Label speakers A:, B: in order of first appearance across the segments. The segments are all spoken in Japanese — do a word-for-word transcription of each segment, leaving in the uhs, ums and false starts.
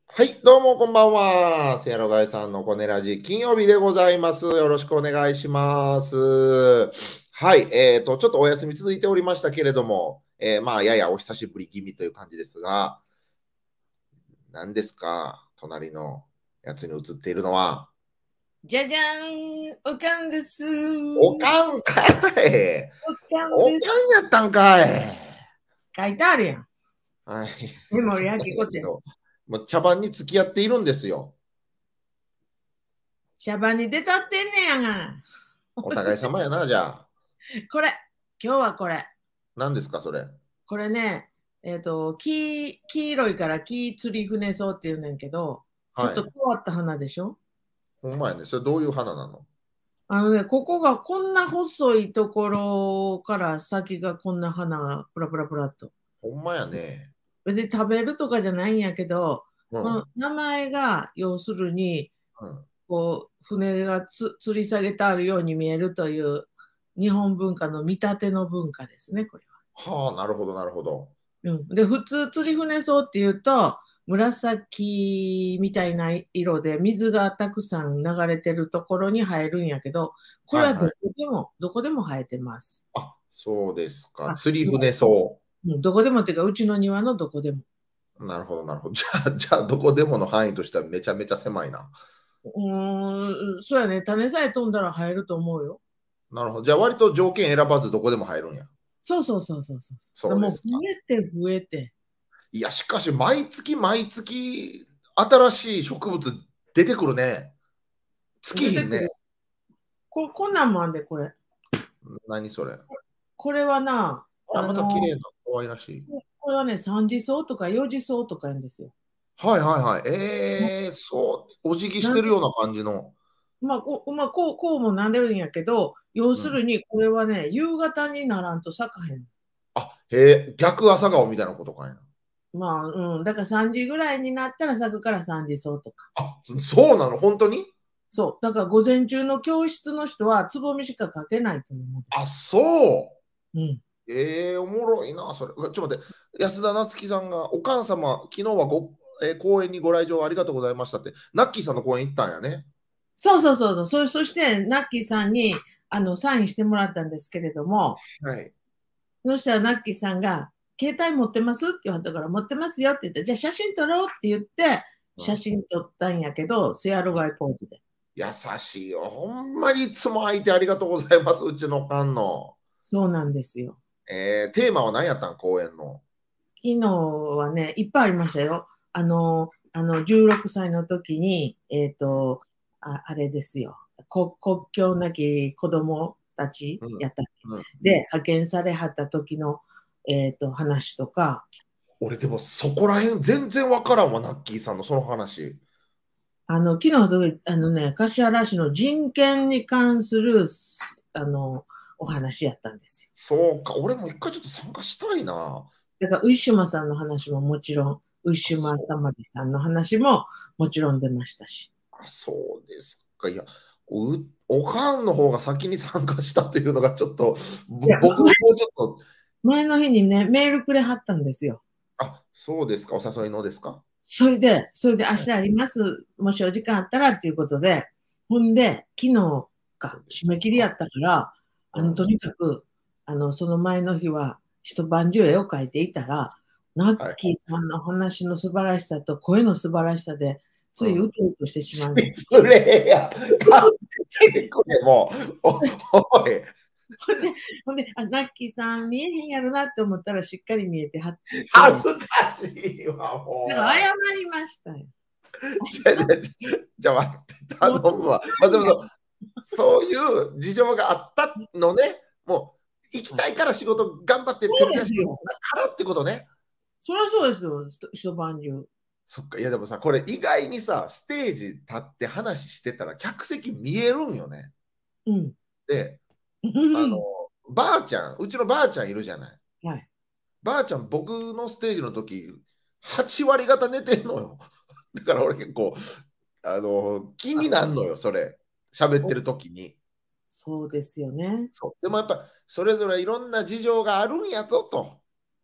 A: はい、どうもこんばんは。せやろがいさんのコネラジ、金曜日でございます。よろしくお願いします。はい、えーと、ちょっとお休み続いておりましたけれども、えーまあ、ややお久しぶり気味という感じですが、何ですか、隣のやつに映っているのは。
B: じゃじゃーん、おかんです。
A: おかんかい。
B: おかん
A: おかん
B: です。
A: やったんかい。
B: 書いてあるやん。
A: はい。
B: メモリ
A: そう
B: ーきこて。
A: やけど、もう茶番に付き合っているんですよ。
B: シャバに出たってんねやが。
A: お互い様やな、じゃあ。
B: これ、今日はこれ。
A: 何ですか、それ。
B: これね、えっ、と、黄、黄色いから黄釣り船草って言うねんけど、ちょっと
A: はい。
B: 変わった花でしょ。
A: ほんまやね。それどういう花なの？
B: あのね、ここがこんな細いところから先がこんな花がプラプラプラっと。
A: ほんまやね。
B: 別に食べるとかじゃないんやけど、
A: うん。
B: この名前が要するに、
A: うん。
B: こう、船がつ吊り下げてあるように見えるという日本文化の見立ての文化ですね、これ
A: はあ、なるほど、なるほど。
B: は。うん、で、普通釣り船草っていうと、紫みたいな色で水がたくさん流れてるところに生えるんやけど、これはど
A: はいはい。
B: こでも、どこでも生えてます。
A: あ、そうですか。
B: あ、
A: 釣り
B: も
A: 船草。
B: う、うんどこでもっていうか、うちの庭のどこでも。
A: なるほど、なるほど。じゃあ、じゃあ、どこでもの範囲としてはめちゃめちゃ狭いな。
B: うーん、そうやね、種さえ飛んだら生えると思うよ。
A: なるほど。じゃあ、割と条件選ばずどこでも入るんや。
B: そうそうそうそうそう。でもう増
A: そうですか。
B: えて増えて。
A: いや、しかし、毎月毎月、新しい植物出てくるね。尽きひんね。
B: 出てくる。こ、こんなんもあんで、これ。
A: 何それ。
B: これはな、
A: あ、
B: あの、
A: また綺麗な、可愛らしい。
B: これはね、三次草とか四次草とか言うんですよ。
A: はいはいはい。
B: な
A: えー、そう、お辞儀し
B: なん
A: てるような感じの。
B: まあ、こう、まあ、こう、こうもなんでるんやけど、要
A: うん。
B: するに、これはね、夕方にならんと咲かへん。
A: あ、へえ、逆朝顔みたいなことかいな。
B: まあ、うん、だからさんじぐらいになったら咲くから三次草とか。
A: あ、そうなの本当に？
B: そう。だから午前中の教室の人はつぼみしか描けないと思うんで
A: あ、
B: す。
A: そ
B: うん。
A: う。ええおもろいな、それ。うわちょっと待って、安田なつきさんが、お母様、昨日はご、えー公園にご来場ありがとうございましたって、ナッキーさんの公園行ったんやね。
B: そうそうそうそう。そそして、ナッキーさんに、あの、サインしてもらったんですけれども、
A: はい。
B: そしたらナッキーさんが、携帯持ってますって言われたから、持ってますよって言って、じゃあ写真撮ろうって言って、写
A: うん、
B: 真撮ったんやけど、セアロガイポーズで。
A: 優しいよ。ほんまにいつも相手ありがとうございます、うちのおかんの。
B: そうなんですよ。
A: えー、テーマは何やったん、公演の。
B: 昨日はね、いっぱいありましたよ。あの、あの、じゅうろくさいの時に、えっと、あ、あれですよ。こ国境なき子供たち
A: うん。
B: やったっけ
A: うん。
B: で、派遣されはった時の、えっと、話とか、
A: 俺でもそこらへん全然わからんわ、ナッキーさんのその話。
B: あの、昨日の時、あのね、橿原市の人権に関する、あの、お話やったんですよ。
A: そうか、俺も一回ちょっと参加したいな。
B: だから、ウィシュマさんの話ももちろん、ウィ
A: あ、
B: シュマ
A: そう、
B: サマリさんの話ももちろん出ましたし。
A: あ、そうですか。いや、うおかんの方が先に参加したというのがちょっと、ぼ
B: いや、
A: 僕もうちょっと、
B: 前の日にね、メールくれはったんですよ。
A: あ、そうですか、お誘いのですか。
B: それで、それで明
A: はい。
B: 日あります。もしお時間あったらっていうことで、ほんで、昨日か、
A: そうです
B: 締め切りや
A: か。
B: ったから、あの、
A: うん。
B: とにかく、あの、その前の日は、一晩中絵を描いていたら、ナッ
A: はい。
B: キーさんの話の素晴らしさと声の素晴らしさで、つ
A: うん。
B: いうとうとしてしまいました。
A: 失礼や。勘弁してくれ、もう。お、おい、
B: ほんで、ほんで、あ、ナッキーさん見えへんやろなって思ったらしっかり見えてはって、
A: 恥ずかしいわ、
B: だから謝
A: も
B: りましたよ。
A: う。じゃ、じゃ、じゃ、待って、頼
B: もう、
A: むわ。まあ、でもそう、そういう事情があったのね。もう、行きたいから仕事頑張って
B: そう
A: 徹夜して
B: ですよ。
A: たからってことね。
B: そりゃそうですよ、一一晩中。
A: そっか、いやでもさ、これ意外にさ、ステージ立って話してたら客席見えるんよね。
B: うん。
A: で、あの、ばあちゃん、うちのばあちゃんいるじゃない。
B: はい。
A: ばあちゃん、僕のステージの時、はち割方寝てんのよ。だから俺結構、あの、気に
B: あ、
A: なるのよ、それ。喋って
B: お、
A: る時に。
B: そうですよね。
A: そう。でもやっぱ、それぞれいろんな事情があるんやぞと。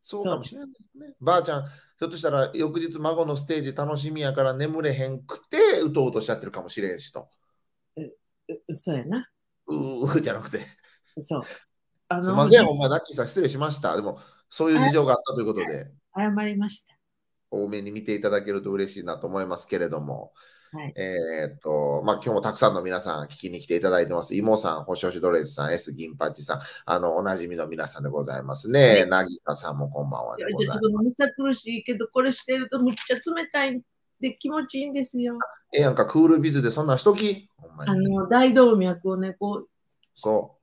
A: そうかもしれないですね。ばあちゃん、ひょっとしたら翌日孫のステージ楽しみやから眠れへんくて、うとうとしちゃってるかもしれんしと。
B: ううそうやな。
A: うーじゃなくて。
B: そう。あの、
A: すいません、ほんま、ナッキーさん失礼しました。でも、そういう事情があったということで、
B: 謝りました。
A: 多めに見ていただけると嬉しいなと思いますけれども、
B: はい。
A: えーっと、まあ、今日もたくさんの皆さん聞きに来ていただいてます。イモさん、星星ドレスさん、S 銀パッチさん、あの、おなじみの皆さんでございますね。なぎささんもこんばんはでございます。
B: ちょっとむさ苦しいけど、これしてるとむっちゃ冷たいで気持ちいいんですよ。
A: ええやんか、クールビズでそんなんしとき。ほんまに。
B: あの、大動脈をね、こう。
A: そう。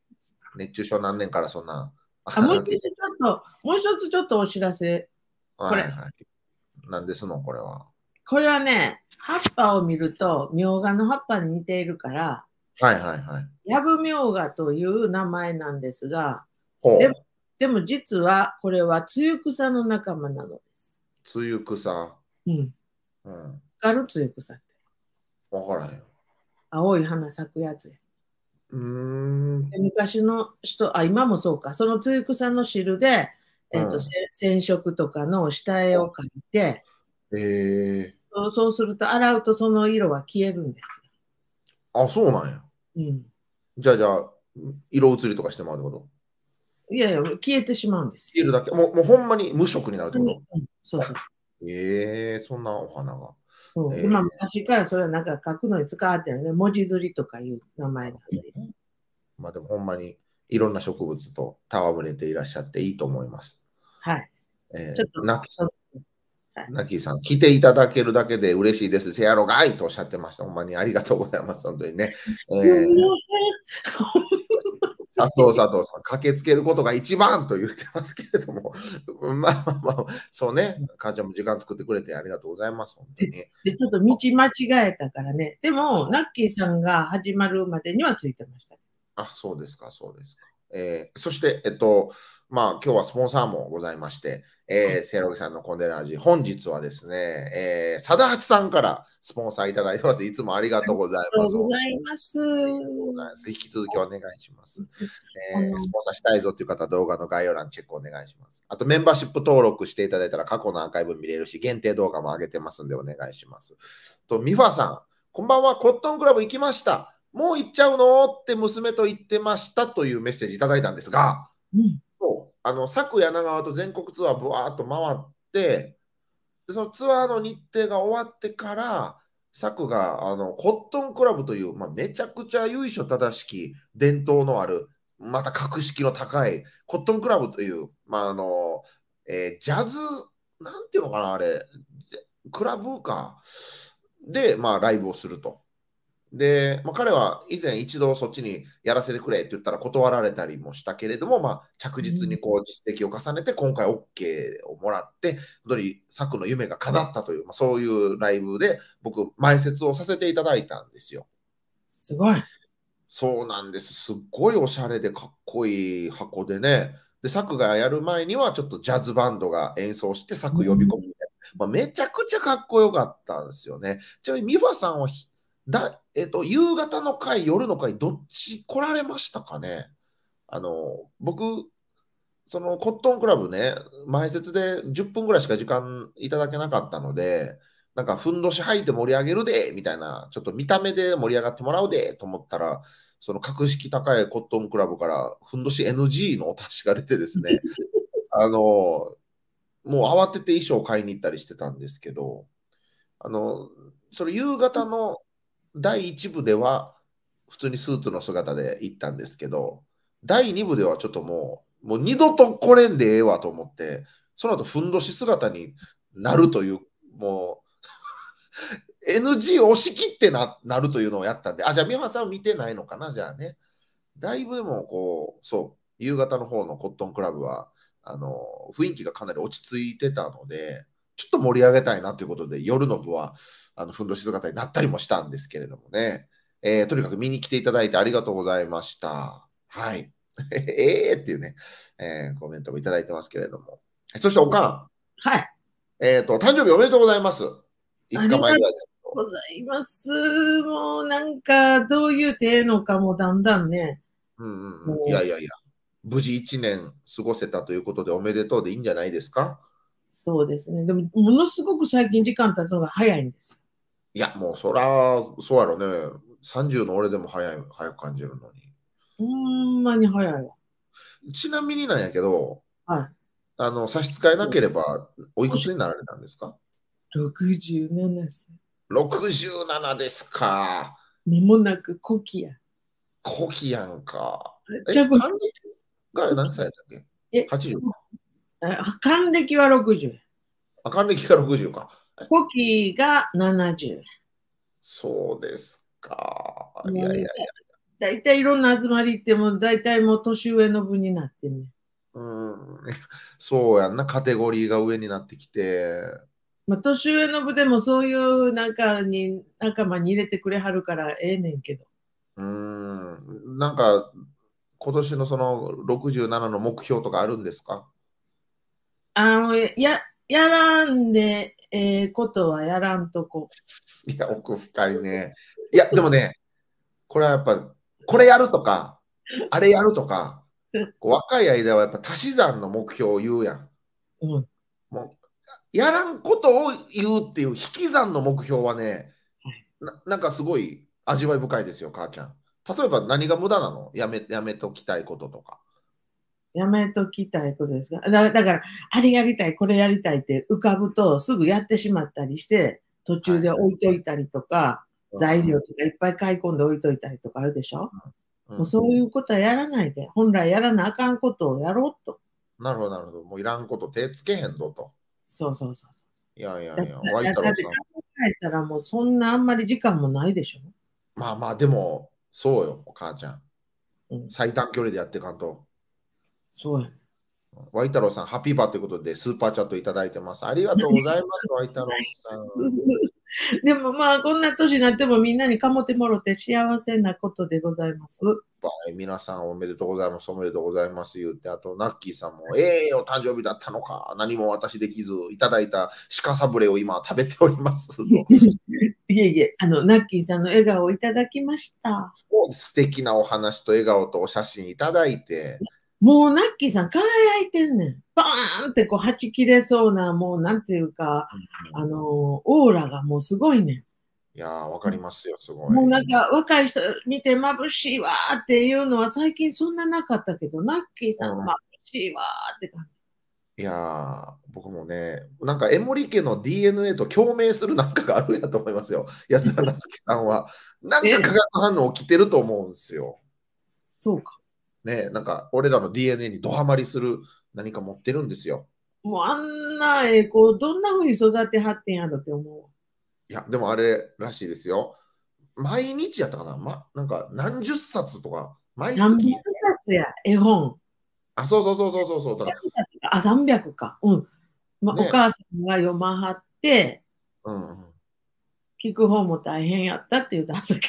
A: 熱中症何年からそんな。
B: あ、もう一つちょっと、もう一つちょっとお知らせ。これ。
A: はいはい。何ですの、これは。
B: これはね、葉っぱを見ると、みょうがの葉っぱに似ているから、
A: はいはいはい。
B: ヤブミョウガという名前なんですが、
A: ほう。
B: でも、でも実はこれはツユクサの仲間なのです。
A: つゆくさ。
B: うん。
A: うん。
B: ガルツユクサって。
A: わからへんよ。
B: 青い花咲くやつや。
A: うーん。
B: で昔の人、あ、今もそうか、そのツユクサの汁で、えっと、
A: うん。
B: せ染色とかの下絵を描いて、
A: ええ
B: そうそうすると洗うとその色は消えるんです
A: あ、そうなんや。
B: よ。うん。
A: じゃあじゃあ、色移りとかしてもらうってこと
B: いやいや、消えてしまうんです
A: 消えるだけもう、もうほんまに無色になるって
B: よ。
A: こと
B: うん、そうそう。
A: ええそんなお花が。
B: そうで、
A: え
B: まあ、昔からそれはなんか書くのに使われてるね。文字釣りとかいう名前なんで。
A: えまあでもほんまにいろんな植物と戯れていらっしゃっていいと思います。
B: はい。
A: え
B: ちょっと、
A: ー、ナキ
B: そうはい、
A: ナキさん、来ていただけるだけで嬉しいです。せやろがいとおっしゃってました。ほんまにありがとうございます。本当にね。えー、佐藤佐藤さん、駆けつけることが一番と言ってますけれども、まあまあまあ、そうね、母ちゃんも時間作ってくれてありがとうございます。本当に。
B: で、でちょっと道間違えたからね。でも、ナッキーさんが始まるまでにはついてました。
A: あ、そうですか、そうですか。えー、そして、えっと、まあ、今日はスポンサーもございまして、えー、セイロゲさんのコンデラジ、本日はですね、えー、さだはちさんからスポンサーいただいてます。いつもありがとうござい
B: ありが
A: ます。
B: とうございます。
A: 引き続きお願いします。
B: あの
A: えー、スポンサーしたいぞという方は動画の概要欄チェックお願いします。あとメンバーシップ登録していただいたら過去のアーカイブ見れるし、限定動画も上げてますんでお願いします。と、ミファさん、こんばんは、コットンクラブ行きました。もう行っちゃうのって娘と言ってましたというメッセージいただいたんですが、
B: うん、
A: そうあの佐久柳川と全国ツアーぶわーっと回って、でそのツアーの日程が終わってから、佐久があのコットンクラブという、まあ、めちゃくちゃ由緒正しき伝統のある、また格式の高いコットンクラブという、まああのえージャズ、なんていうのかな、あれ、クラブか。で、まあ、ライブをすると。で、まあ、彼は以前一度そっちにやらせてくれって言ったら断られたりもしたけれども、まあ、着実にこう実績を重ねて今回 OK をもらって、本当に佐久の夢が叶ったという、まあ、そういうライブで僕、前説をさせていただいたんですよ。
B: すごい。
A: そうなんです。すっごいおしゃれでかっこいい箱でね。で、佐久がやる前にはちょっとジャズバンドが演奏して佐久呼び込むみたいな。まあ、めちゃくちゃかっこよかったんですよね。ちなみに美フさんはひだ、えっと、夕方の回、夜の回、どっち来られましたかね。あの、僕、そのコットンクラブね、前説でじゅっぷんぐらいしか時間いただけなかったので、なんか、ふんどし履いて盛り上げるで、みたいな、ちょっと見た目で盛り上がってもらうで、と思ったら、その格式高いコットンクラブから、ふんどし エヌジー のお達しが出てですね、あの、もう慌てて衣装を買いに行ったりしてたんですけど、あの、それ夕方のだいいち部では、普通にスーツの姿で行ったんですけど、だいに部ではちょっともう、もう二度と来れんでええわと思って、その後、ふんどし姿になるという、もう、エヌジー 押し切ってななるというのをやったんで、あ、じゃあ、美穂さんは見てないのかな、じゃあね。だいぶでも、こう、そう、夕方の方のコットンクラブは、あの、雰囲気がかなり落ち着いてたので、ちょっと盛り上げたいなということで、夜の部は、あの、ふんどし姿になったりもしたんですけれどもね。えーとにかく見に来ていただいてありがとうございました。はい。ええっていうね、えーコメントもいただいてますけれども。そして、おか
B: はい。
A: ん、えっと、誕生日おめでとうございます。いつかまえぐらいです。
B: ございます。もうなんか、どういう手のかもだんだんね。
A: うんうんうん。い
B: もう
A: やいやいや。 無事いちねん過ごせたということでおめでとうでいいんじゃないですか。
B: そうですね。でも、ものすごく最近時間経つのが早いんですよ。
A: いや、もうそら、そうやろね。さんじゅうの俺でも早い、早く感じるのに。
B: ほんまに早いわ。
A: ちなみになんやけど、
B: は
A: あの、差し支えなければ、おいくつ
B: い。
A: になられたんですか？
B: ろくじゅうななさい。
A: ろくじゅうなな ですか。
B: 間もなく古希や。
A: 古希やんか。え、
B: じゃあ、
A: 還暦が何歳だったっけ？
B: え、
A: はちじゅう か。
B: 還暦はろくじゅう。
A: あ、還暦がろくじゅうか。
B: 古希がななじゅう。
A: そうですか。い
B: もう、
A: やいやいや。
B: だいたいいろんな集まり行っても、だいたいもう年上の部になってね。
A: うん、そうやんな、カテゴリーが上になってきて。
B: まあ、年上の部でもそういう中に、仲間に入れてくれはるからええねんけど。
A: うん、なんか、今年のそのろくじゅうななの目標とかあるんですか？
B: あの、や、やらんで、ええことはやらんとこ。
A: いや、奥深いね。いや、でもね、これはやっぱ、これやるとか、あれやるとか、こう若い間はやっぱ足し算の目標を言うやん。
B: うん。
A: もう、やらんことを言うっていう引き算の目標はね、な、なんかすごい味わい深いですよ、母ちゃん。例えば何が無駄なの？やめ、やめときたいこととか。
B: やめときたいことですか。だ、だから、あれやりたい、これやりたいって浮かぶとすぐやってしまったりして、途中で
A: はいはい。
B: 置いといたりとか、材
A: うん
B: 料とかいっぱい買い込んで置いといたりとかあるでしょ。
A: うんうん。
B: もうそういうことはやらないで、本来やらなあかんことをやろうと。
A: なるほど、なるほど。もういらんこと手つけへんぞと。
B: そうそうそうそ
A: いやいや
B: う。だ、
A: いや、ワイ
B: だ、だって
A: 太郎さん。
B: 考えたらもうそんなあんまり時間もないでしょ。
A: まあまあ、でも、そうよ、お母ちゃん。
B: うん、
A: 最短距離でやっていかんと。
B: そうやね。
A: ワイ太郎さん、ハッピーバーということで、スーパーチャットいただいてます。ありがとうございます、ワイ太郎さん。
B: でもまあ、こんな年になってもみんなにかもってもろて幸せなことでございます。
A: はい、皆さんおめでとうございます、おめでとうございます言って、あと、ナッキーさんも、ええー、お誕生日だったのか、何も私できず、いただいた鹿サブレを今食べておりますと。
B: いえいえ、あの、ナッキーさんの笑顔をいただきました。
A: そうです、素敵なお話と笑顔とお写真いただいて、
B: もうナッキーさん輝いてんねん。バーンってこう、はち切れそうな、もうなんていうか、あの、オーラがもうすごいね
A: いやー、わかりますよ、す
B: ん。
A: ごい。
B: もうなんか若い人見て眩しいわーっていうのは最近そんななかったけど、ナッキーさん
A: うん、
B: 眩しいわーって感
A: いやー、僕もね、なんか江森家の ディーエヌエー と共鳴するなんかがあるんやと思いますよ、安田なつきさんは。なん
B: じ。え、
A: か化学反応起きてると思うんですよ。
B: そうか。
A: ね、なんか俺らの ディーエヌエー にドハマりする何か持ってるんですよ。
B: もうあんなええ子、どんな風に育てはってんやろって思うわ。
A: いや、でもあれらしいですよ。毎日やったかな、ま、なんか何十冊とか、毎
B: 何百
A: 月、
B: 冊や、絵本。
A: あ、そうそうそうそうそうそう、だか
B: ひゃく冊か、あ、さんびゃくか。うん。まあ、
A: らね、
B: お母さんが読まはって、
A: うんうん、
B: 聞く方も大変やったって言うたはずけ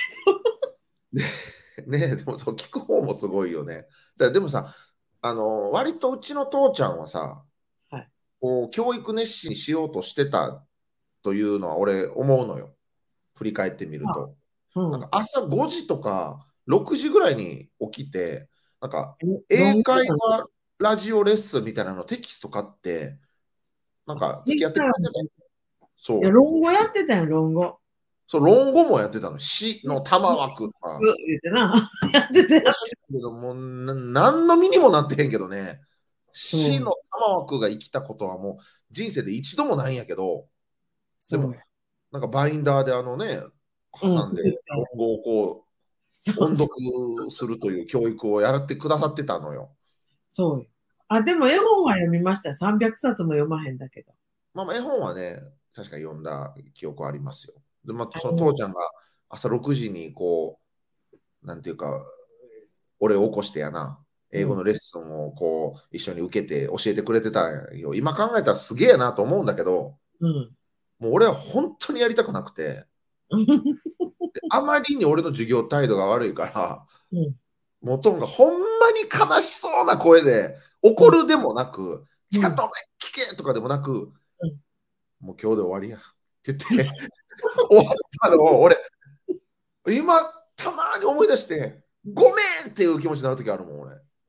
A: ね、でもそう聞く方もすごいよね。だでもさ、あの、割とうちの父ちゃんはさ、
B: ど。はい。
A: こう教育熱心にしようとしてたというのは俺思うのよ。振り返ってみる
B: あ、
A: と。なんか
B: うん。
A: 朝ごじとかろくじぐらいに起きて、なんか
B: え、
A: 英
B: 論語
A: 会話ラジオレッスンみたいなのテキスト買って、なんか付き合ってくれてた。
B: いや、
A: そう。
B: 論語やってたよ、論語。
A: そう、論語もやってたの。詩の玉枠とか。
B: う言ってな。やってたやつ。
A: けどもうな何の身にもなってへんけどね。死の
B: そう。
A: 玉枠が生きたことはもう人生で一度もないんやけど、でも
B: そう。
A: なんかバインダーであのね、
B: うん、
A: 挟んで
B: 作ったよ。
A: 論語をこう音
B: そうそう。
A: 読するという教育をやってくださってたのよ。
B: そうよ。あ、でも絵本は読みましたよ。さんびゃくさつも読まへんだけど。
A: まあ、まあ絵本はね、確か読んだ記憶はありますよ。で、まあ、その
B: あの、
A: 父ちゃんが朝ろくじにこう、なんていうか、俺を起こしてやな、英
B: うん、
A: 語のレッスンをこう一緒に受けて教えてくれてたんよ。今考えたらすげえなと思うんだけど、
B: うん。
A: もう俺は本当にやりたくなくて、あまりに俺の授業態度が悪いから、
B: うん、
A: もうトンがほんまに悲しそうな声で、怒
B: うん、
A: るでもなく、ち
B: うん、
A: ゃんとお前聞けとかでもなく、
B: うん。
A: もう今日で終わりやって言って終わったのを俺、今たまに思い出して、ごめんっていう気持ちになるときあるもん、俺。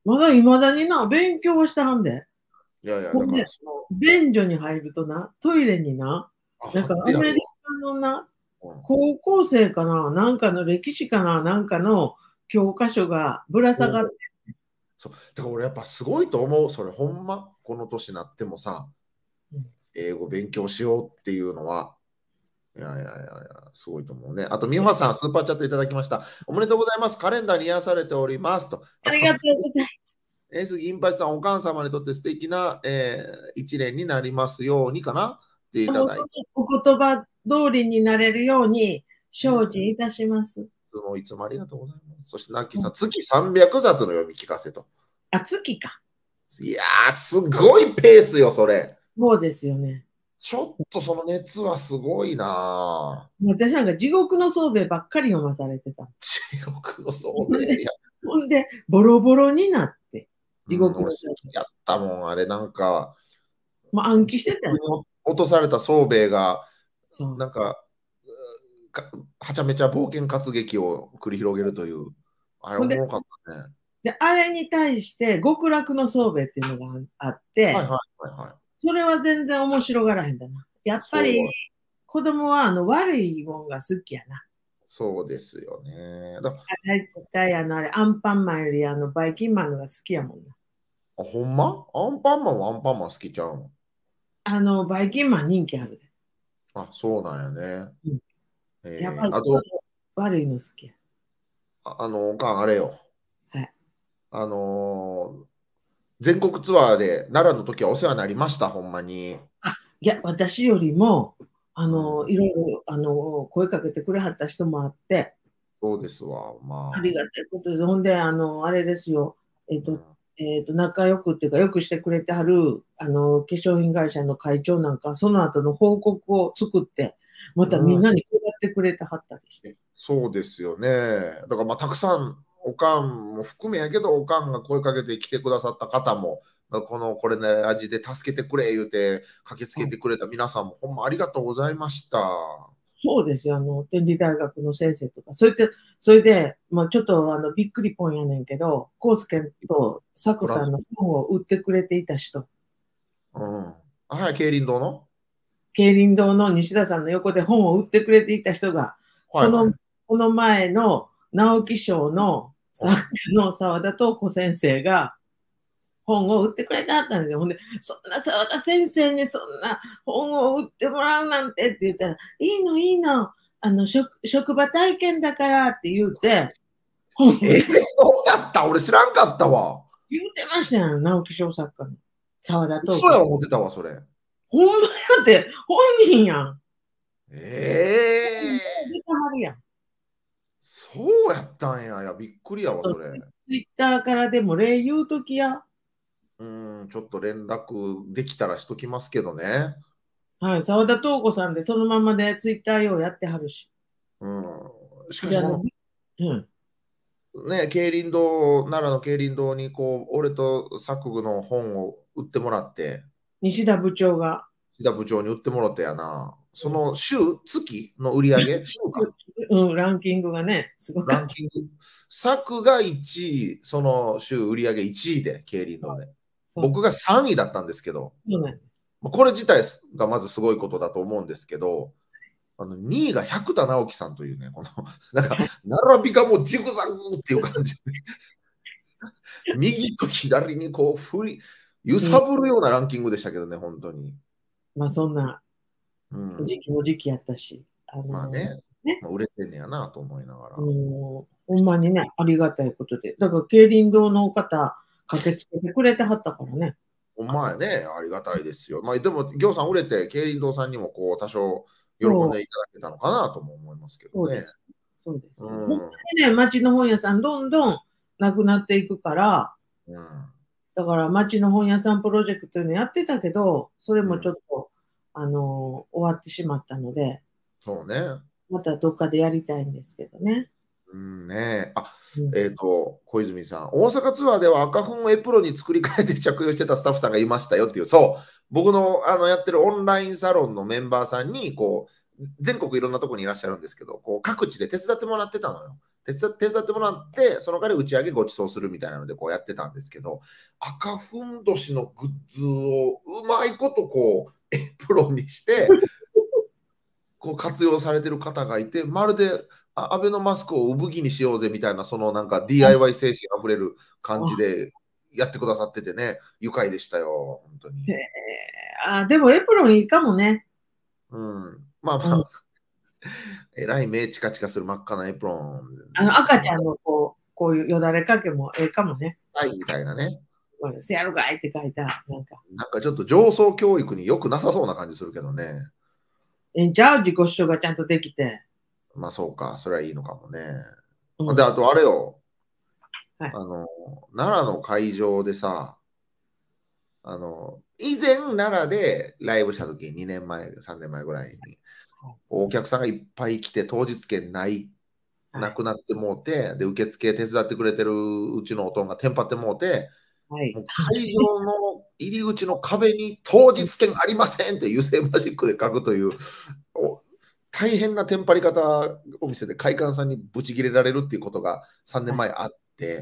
B: まだいまだにな、勉強はしたはんで。
A: いやいや、
B: ほんで、
A: だからその、
B: 便所に入るとな、トイレにな、
A: あ、
B: なん
A: 貼ってある
B: かアメリカのな、
A: わ。うん。
B: 高校生かな、なんかの歴史かな、なんかの教科書がぶら下がって、
A: そう。だから俺やっぱすごいと思う。それほんま、この年になってもさ、
B: うん
A: 英語勉強しようっていうのは、いやいやいやいや、すごいと思うね。あと、みほはさん、スーパーチャットいただきました。おめでとうございます。カレンダーに癒されておりますと。あと、
B: ありがとうございます。
A: エース銀八さん、お母様にとって素敵な、えー、一年になりますようにかなっていた
B: もうその
A: だいて。
B: お言葉通りになれるように精
A: ね、
B: 進いたします。
A: いつもいつもありがとうございます。そして、ナッキーさん、
B: うん、
A: 月さんびゃくさつの読み聞かせと。
B: あ、月か。
A: いやー、すごいペースよ、それ。
B: そうですよね。
A: ちょっとその熱はすごいな。
B: 私なんか地獄の宗兵衛ばっかり読まされてた。
A: 地獄のそう
B: ほんで、
A: で、いや、
B: ほんでボロボロになって、地
A: うん、
B: 獄の
A: 俺好
B: 宗兵衛。
A: きやったもん、あれ、なんか、
B: もう暗記してたよ。
A: 落とされた宗兵衛が、
B: そうそう。
A: なんか、かはちゃめちゃ冒険活劇を繰り広げるという、あれ、
B: ほんで、
A: おもろかったね。
B: で、あれに対して極楽の宗兵衛っていうのがあっ
A: はいはい
B: て、
A: はいはい。そ
B: それは全然面白がらへんだな。やっぱり
A: う、
B: 子供はあの悪いもんが好きやな。
A: そうですよね。だ
B: 大体あのあれ、アンパンマンよりあのバイキンマンのが好きやもんな。
A: あ、ほんまアンパンマンはアンパンマン好きちゃうの？
B: あの、バイキンマン人気あるで。
A: あ、そうなんやね。
B: うん、やっぱり
A: えー、あと、
B: 悪いの好きや。
A: ああの、おかん、あれよ。
B: はい。
A: あのー全国ツアーで奈良の時はお世話になりました、ほんまに。
B: あ、いや、私よりも、あ
A: う
B: の、
A: ん、
B: いろいろ、あの、声かけてくれはった人もあって、
A: そうですわ、ま
B: ありがたいことで、ほんで、あの、あれですよ、えっ
A: あ。う
B: と、
A: ん、
B: えっと、仲良くっていうか、よくしてくれてはる、あの、化粧品会社の会長なんか、その後の報告を作って、またみ
A: うん、
B: んなに配ってくれてはったりして。
A: そうですよね。だからまあたくさんおかんも含めやけど、おかんが声かけて来てくださった方も、このこれねラジで助けてくれ言うて駆けつけてくれた皆さんもほんまありがとうございました。
B: そうですよ、あの、天理大学の先生とか。それで、それで、まあ、ちょっとあのびっくりぽんやねんけど、コウスケとサク
A: トラン
B: さんの本を売ってくれていた人、
A: うん。あ、はい、競輪堂の
B: 競輪堂の西田さんの横で本を売ってくれていた人が、この、
A: はいはい。
B: この前の直木賞の作家の澤田東子先生が本を売ってくれてはったんですよ。ほんで、そんな澤田先生にそんな本を売ってもらうなんてって言ったら、いいのいいの、あの職、職場体験だからって言うて、本売
A: えー、
B: って
A: そうやった、俺知らんかったわ。
B: 言うてましたよ、直木賞作家の澤田東
A: そうや
B: 子。
A: 思ってたわ、それ。
B: ほんまやって、本人やん。
A: ええ
B: 出てはるやん。
A: そうやったんや。いや、びっくりやわ、それ。
B: ツイッターからでも礼言うときや。
A: うん、ちょっと連絡できたらしときますけどね。
B: はい、澤田東子さんでそのままでツイッター用やってはるし。
A: うん。しかし、
B: で、あの、
A: こ
B: うん。
A: のね、競輪堂、奈良の競輪堂に、こう、俺と作具の本を売ってもらって、
B: 西田部長が。
A: 志田部長に売ってもらったやな。その週、月の売り上げ、週か、
B: うん、ランキングがね、すごかった。
A: ランキング。作がいちい、その週売り上げいちいで、競輪堂で。
B: そう
A: 僕がさんいだったんですけど、
B: そうなんです。
A: これ自体がまずすごいことだと思うんですけど、あのにいが百田直樹さんというね、この、なんか、並びがもうジグザグっていう感じで、右と左にこう振り、揺さぶるようなランキングでしたけどね、本当に。
B: まあ、そんな
A: うん、
B: 時期も時期やったし、あの
A: まあね、
B: ね、
A: まあ、売れてんねやなと思いながら。
B: もうほんまにね、ありがたいことで。だから、競輪堂の方、駆けつけてくれてはったからね。
A: ほんまやね、ありがたいですよ。まあ、でも、ぎょうさん売れて、競輪堂さんにもこう多少喜んでいただけたのかなとも思いますけどね。
B: そうです。そうです。
A: う
B: 本当に
A: ん。
B: ね、町の本屋さん、どんどんなくなっていくから、
A: うん。
B: だから町の本屋さんプロジェクトいうのやってたけど、それもち
A: うん、
B: ょっと、あの、終わってしまったので、
A: そうね。
B: またどっかでやりたいんですけどね。
A: うんね。あ、
B: うん、
A: えっ、と、小泉さん、大阪ツアーでは赤粉をエプロンに作り変えて着用してたスタッフさんがいましたよっていう、そう、僕のあのやってるオンラインサロンのメンバーさんに、こう、全国いろんなところにいらっしゃるんですけど、こう各地で手伝ってもらってたのよ。 手伝手伝ってもらって、その代わり打ち上げご馳走するみたいなのでこうやってたんですけど、赤ふんどしのグッズをうまいことこうエプロンにしてこう活用されてる方がいて、まるであアベノマスクを産着にしようぜみたいな、そのなんか ディーアイワイ 精神あふれる感じでやってくださっててね、愉快でしたよ、本当に。
B: へえあ、でもエプロンいいかもね。
A: うん、まあまあ、
B: うん、
A: えらい目チカチカする真っ赤なエプロン
B: あの赤ちゃんのこう、こういうよだれかけもええかもね。
A: はいみたいなね。
B: せやるかいって書いた。なんか。
A: なんかちょっと上層教育によくなさそうな感じするけどね。
B: えじゃあ自己主張がちゃんとできて。
A: まあそうか、それはいいのかもね。
B: うん、
A: で、あとあれよ、
B: はい、
A: あの、奈良の会場でさ、あの、以前奈良でライブした時、にねんまえ、さんねんまえぐらいに、お客さんがいっぱい来て、当日券ない、なくなってもうて、で、受付手伝ってくれてるうちのおとんがテンパってもうて、
B: はい。
A: もう会場の入り口の壁に当日券ありませんって油性マジックで書くという大変なテンパり方を見せて会館さんにブチ切れられるっていうことがさんねんまえあって、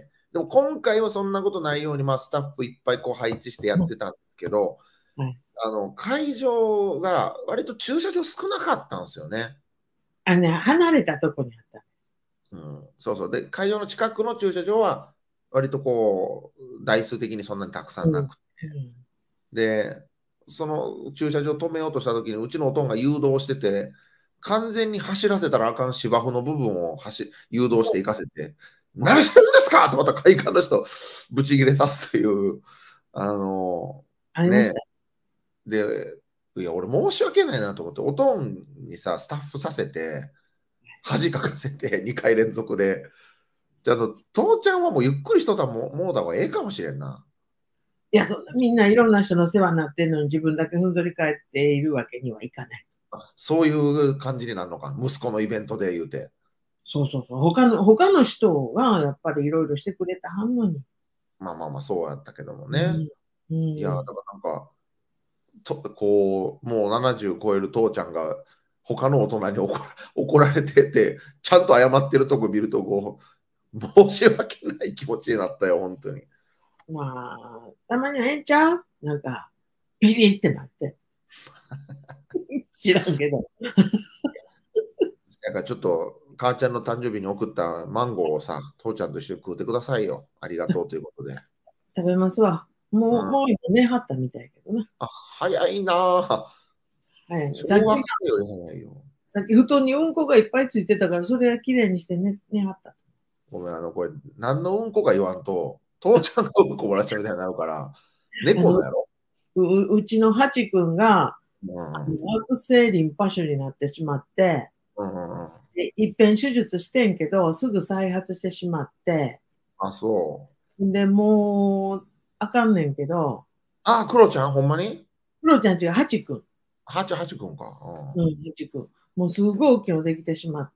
A: でも今回はそんなことないように、まあ、スタッフいっぱいこう配置してやってたんですけど、
B: はい、
A: あの会場が割と駐車場少なかったんですよね。
B: あのね、離れたとこにあった。
A: うん、そうそう。で、会場の近くの駐車場は割とこう台数的にそんなにたくさんなくて、
B: うんうん、
A: で、その駐車場止めようとした時にうちのおとんが誘導してて、完全に走らせたらあかん芝生の部分を走誘導して行かせて、何してるんですかとまた会館の人ぶち切れさすという、あのね、
B: ありました。
A: で、いや、俺申し訳ないなと思って、おとんにさ、スタッフさせて、恥かかせてにかい連続で、じゃあ、父ちゃんはもうゆっくりしとったらもうもうだ方がええかもしれんな。
B: いや、そんなみんないろんな人の世話になってるのに自分だけふんぞり返っているわけにはいかない。
A: そういう感じになるのか、息子のイベントで言うて。
B: そうそうそう。他の、他の人がやっぱりいろいろしてくれたはんのに。
A: まあまあまあ、そうやったけどもね。
B: うん。う
A: いや、だ
B: ん。
A: からなんか、とこう、もうななじゅう超える父ちゃんが、他の大人に怒ら怒られてて、ちゃんと謝ってるとこ見ると、こう、申し訳ない気持ちになったよ、本当に。
B: まあ、たまにはええんちゃうなんか、ピリってなって。知らんけど。
A: だからちょっと、母ちゃんの誕生日に送ったマンゴーをさ、父ちゃんと一緒に食うてくださいよ。ありがとうということで。
B: 食べますわ。もう、
A: うん、
B: もう今寝はったみたいけどな。
A: あ、早いなぁ。
B: はい。さっき、
A: 小学生より早いよ。
B: さっき布団にうんこがいっぱいついてたから、それはきれいにして寝、寝はった。
A: ごめん、あの、これ、何のうんこか言わんと、父ちゃんがうんこ漏らしたみたいになるから、
B: あの、
A: 猫のやろ。
B: う、うちのハチ君が、
A: うん。
B: あの
A: うん
B: 悪性リンパ腫になってしまって、
A: うんうん。
B: でいっぺん手術してんけど、すぐ再発してしまって、
A: あ、そう。
B: で、もう、あかんねんけど、
A: あ、クロちゃん、ほんまに
B: クロちゃんちがハチ君。
A: はち、はちくんか。
B: うん、ハチ君。もうすごい大きいのできてしまって、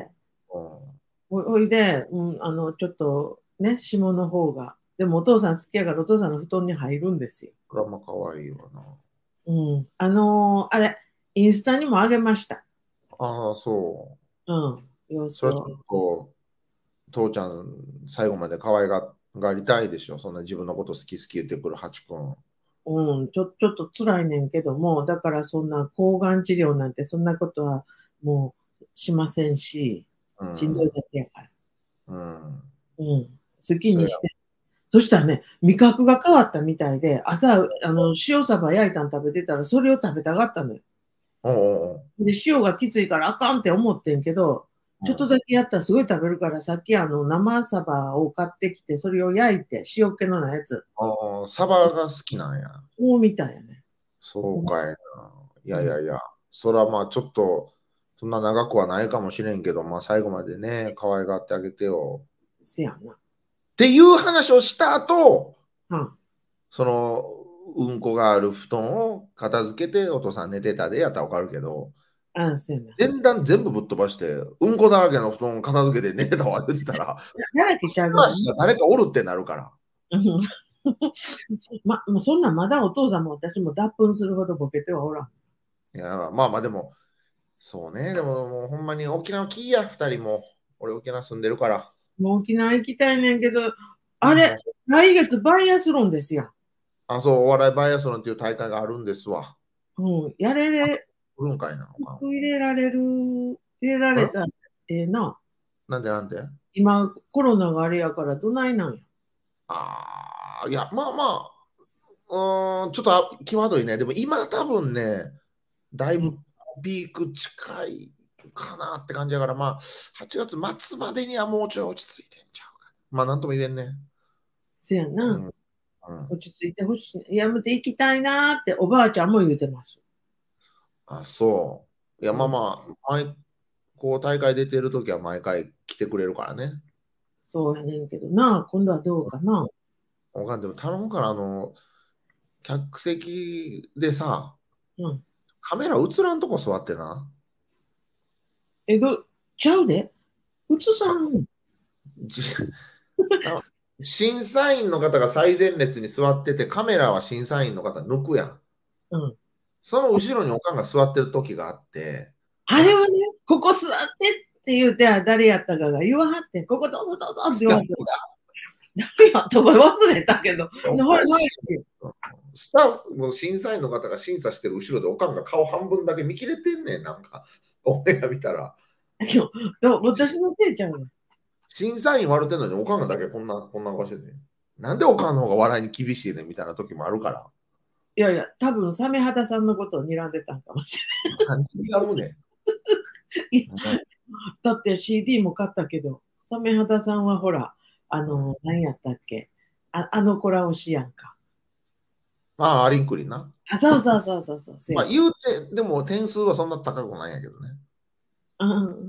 A: うん。うん。
B: ほほいで、うん、あの、ちょっとね、下の方が。でもお父さん好きやからお父さんの布団に入るんですよ。
A: これはまあ可愛いわな。
B: うん。あのーあれ、インスタにもあげました。
A: ああ、そう。
B: うん。様子を。
A: それはちょっと、父ちゃん、最後まで可愛ががりたいでしょ。そんな自分のこと好き好き言ってくるはちくん。
B: うん、ちょ、ちょっと辛いねんけども、だからそんな抗がん治療なんてそんなことはもうしませんし、
A: うん。
B: しんどいだけやから。
A: うん。
B: うん。好き
A: それは、
B: にして。そしたらね、味覚が変わったみたいで、朝、あの、塩サバ焼いたの食べてたら、それを食べたがったのよ。
A: おうお
B: で、塩がきついからあかんって思ってんけど、
A: うおう。
B: ちょっとだけやったらすごい食べるから、さっきあの、生サバを買ってきて、それを焼いて、塩気のないやつ、
A: ああ、サバが好きなんや。
B: こうみたいやね。
A: そうかいな。い
B: うん。
A: やいやいや、それはまあちょっと、そんな長くはないかもしれんけど、まあ最後までね、可愛がってあげてよ。
B: せやな。
A: っていう話をした後、
B: うん。
A: その、うんこがある布団を片付けて、お父さん寝てたでやったらわかるけど、
B: あ、せやな。
A: 前段全部ぶっ飛ばして、うんこだらけの布団を片付けて寝てたわ言ってたら、
B: だらけちゃうけどね。
A: 話が誰かおるってなるから。
B: うん。ま、もうそんなんまだお父さんも私も脱粉するほどボケてはおらん。
A: いや、まあまあでも、そうね、でももうほんまに沖縄キーや、二人も。 俺沖縄住んでるから。
B: もう沖縄行きたいねんけど、あれ、来月バイアスロンですよ。
A: あ、そう、お笑いバイアスロンっていう大会があるんですわ。
B: うん、やれれ、
A: 来るんかいな、おかん。
B: 入れられる、入れられたらええな。
A: なんでなんで
B: 今、コロナがあれやからどないなんや。
A: ああ、いや、まあまあ、うーん、ちょっとあ際どいね。でも今多分ね、だいぶピーク近いかなって感じだから、まあ、はちがつ末までにはもうちょい落ち着いてんちゃうか。まあ、なんとも言えんね。
B: せやな。
A: うん。うん、
B: 落ち着いてほしい。やめて行きたいなーっておばあちゃんも言うてます。
A: あ、そう。いや、まあ
B: うん、
A: まあ、毎こう大会出てるときは毎回来てくれるからね。
B: そうやねんけどな、今度はどうかな。
A: わかんない。でも頼むから、あの、客席でさ、
B: うん。
A: カメラ映らんとこ座ってな。
B: え、ど、ちゃうでうつさん。
A: じあ審査員の方が最前列に座ってて、カメラは審査員の方抜くやん。
B: うん。
A: その後ろにおかんが座ってる時があって、
B: あれはね、ここ座ってって言うて、誰やったかが言わはって、ここどうぞどうぞって
A: スタッフ
B: 言わはって、誰やったか忘れたけど、
A: がお
B: はいはい
A: かしい。スタッフの審査員の方が審査してる後ろでおかんが顔半分だけ見切れてんねん、なんか。オンエア見たら。
B: ど私のせいちゃうね。
A: 審査員笑ってんのにおかんがだけこんな、こんな顔してて、なんでおかんの方が笑いに厳しいねんみたいな時もあるから。
B: いやいや、多分サメ肌さんのことを睨んでたんかもし
A: 感じにやるね
B: れ
A: ん。
B: ない。だって シーディー も買ったけど、サメ肌さんはほら、あの、何やったっけ、あ、あの子ら推しやんか。
A: まあ、アリンクリンな。
B: あ、そうそうそうそうそう、せや。
A: まあ、言うて、でも点数はそんな高くないんやけどね。
B: うん、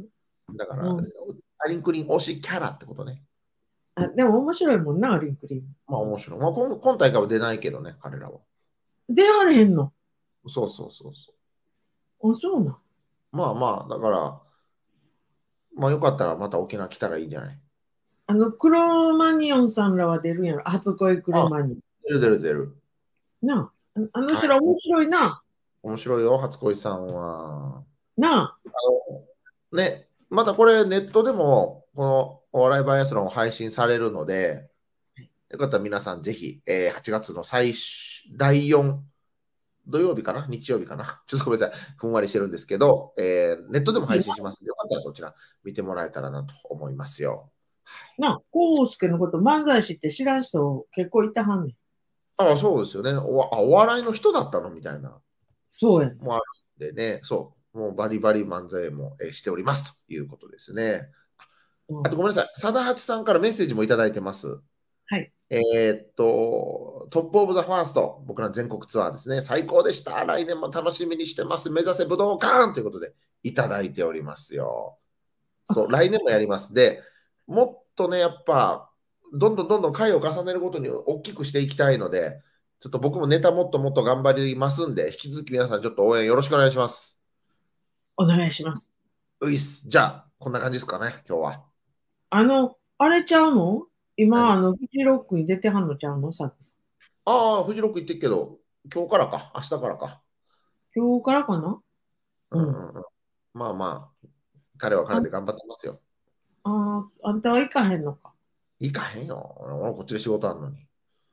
A: だから、
B: うん。
A: アリンクリン推しキャラってことね。
B: あ、でも面白いもんな、リンクリン。
A: まあ、面白い。まあ、今今大会は出ないけどね、彼らは。
B: 出られへんの。
A: そうそうそうそ
B: あ、そうなん。
A: う。まあまあ、だから、まあよかったらまた沖縄来たらいいんじゃない。
B: あの、クロマニオンさんらは出るんやろ。初恋クロ
A: あ、
B: マニ
A: 出る出る出る。
B: オン。なあ、あの
A: はい。
B: 人ら面白いな。
A: 面白いよ、初恋さんは。
B: なあ。
A: あの、ね、またこれネットでも、このお笑いバイアスロンを配信されるので、よかったら皆さんぜひ、えーはちがつの最終だいよん土曜日かな日曜日かなちょっとごめんなさい。ふんわりしてるんですけど、えーネットでも配信しますので、よかったらそちら見てもらえたらなと思いますよ。
B: なあ、コウスケのこと漫才師って知らん人結構いたはんねん。
A: ああ、そうですよね。おわあお笑いの人だったのみたいな。
B: そうやね
A: もあるんでね、そう、もうバリバリ漫才も、えーしておりますということですね。
B: ん。うん、
A: あとごめんなさい、さだはちさんからメッセージもいただいてます。
B: はい。
A: えーっと、トップオブザファースト、僕ら全国ツアーですね、最高でした。来年も楽しみにしてます。目指せ武道館ということで、いただいておりますよ。そう、来年もやります。で、もっとね、やっぱ、どんどんどんどん回を重ねるごとに大きくしていきたいので、ちょっと僕もネタもっともっと頑張りますんで、引き続き皆さんちょっと応援よろしくお願いします。
B: お願いします。
A: ういっす。じゃあ、こんな感じですかね、今日は。
B: あの、あれちゃうの今、あ
A: 何
B: の、フジロックに出てはんのちゃうのさ。
A: ああ、フジロック行ってっけど、今日からか、明日からか。
B: 今日からかな。
A: う
B: うん。
A: んうんうん、まあまあ、彼は彼
B: あ、
A: で頑張ってますよ。
B: あ、あんたは行かへんのか。
A: 行かへんよ。俺こっちで仕事あるのに。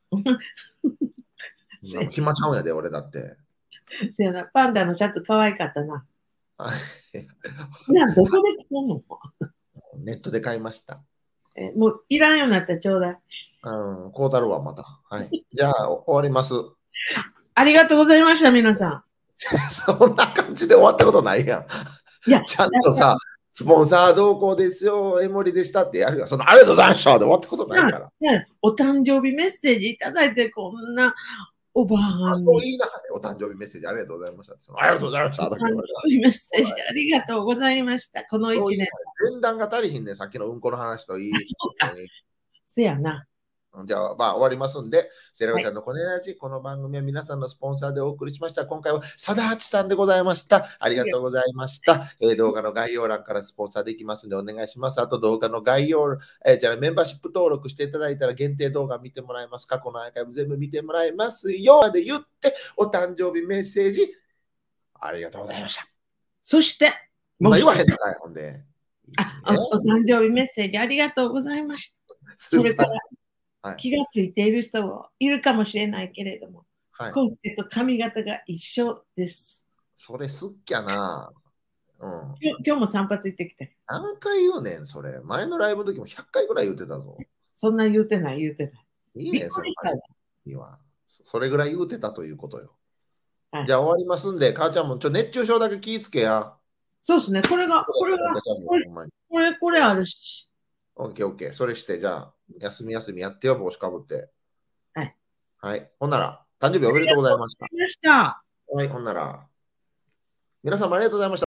B: せ、
A: 暇ちゃうんやで、俺だって。
B: せやな、パンダのシャツ可愛かったな。
A: あ
B: な、どこで着るの？
A: ネットで買いました。
B: え、もういらんようになったらちょうだい。
A: うん、こうたるわ、また。はい。じゃあ、終わります。
B: ありがとうございました、皆さん。
A: そんな感じで終わったことないやん。
B: いや、
A: ちゃんとさ、スポンサー同行ですよ、江森でしたってやるよ。そのありがとうございましたで終わったことないから。
B: ね、お誕生日メッセージいただいて、こんなおばあ
A: あ、
B: んに。
A: そう言いながら、お誕生日メッセージありがとうございました。そのありがとうございました。
B: お誕生日メッセージありがとうございました。この一年。
A: 前段が足りひんね、さっきのうんこの話といい。
B: そうか。せやな。
A: じゃあ、まあ、終わりますんで、セラ
B: はい。
A: ウさんのコネラジ、この番組は皆さんのスポンサーでお送りしました。今回は、さだはちさんでございました。ありがとうございました。えー動画の概要欄からスポンサーできますので、お願いします。あと、動画の概要、えーじゃあ、メンバーシップ登録していただいたら、限定動画見てもらえます。過去のアーカイブ全部見てもらえますよ。まで言って、お誕生日メッセージ、ありがとうございました。
B: そして、も
A: 今
B: う一つ、
A: 言わへんのかい、ほんで。
B: あ、お誕生日メッセージありがとうございました。それから気がついている人もいるかもしれないけれども、コウスケと髪型が一緒です。
A: それすっきゃな。うん、
B: 今日も散髪行ってきて。
A: 何回言うねん、それ。前のライブの時もひゃっかいぐらい言ってたぞ。
B: そんな言うてない、言うてない。
A: いいねん、それ。それぐらい言うてたということよ。はい、じゃあ終わりますんで、母ちゃんもちょ熱中症だけ気ぃつけや。
B: そうっすね、これが、これが、これ、これ、これあるし。
A: オッケーオッケー。それして、じゃあ、休み休みやってよ、帽子かぶって。
B: はい。
A: はい。ほんなら、誕生日おめでとうございました。
B: ありがとうございました。
A: はい、ほんなら。皆様ありがとうございました。